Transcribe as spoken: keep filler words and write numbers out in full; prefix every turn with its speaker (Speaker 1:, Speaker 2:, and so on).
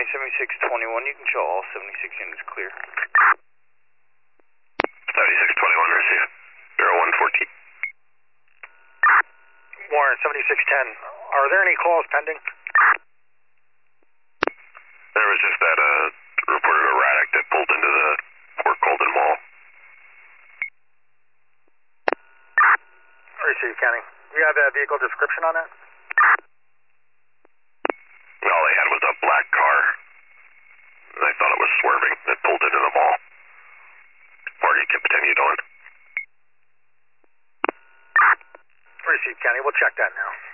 Speaker 1: seventy-six twenty-one, you can show all seventy-six units clear.
Speaker 2: seventy-six twenty-one, receive. zero one fourteen.
Speaker 3: Warren, seventy-six ten. Are there any calls pending?
Speaker 2: There was just that uh, reported erratic that pulled into the Port Colden Mall.
Speaker 3: Receive, Kenny. You have a vehicle description on that?
Speaker 2: All they had was a black car. They thought it was swerving. It pulled into the mall. Party continued on.
Speaker 3: Receive, Kenny. We'll check that now.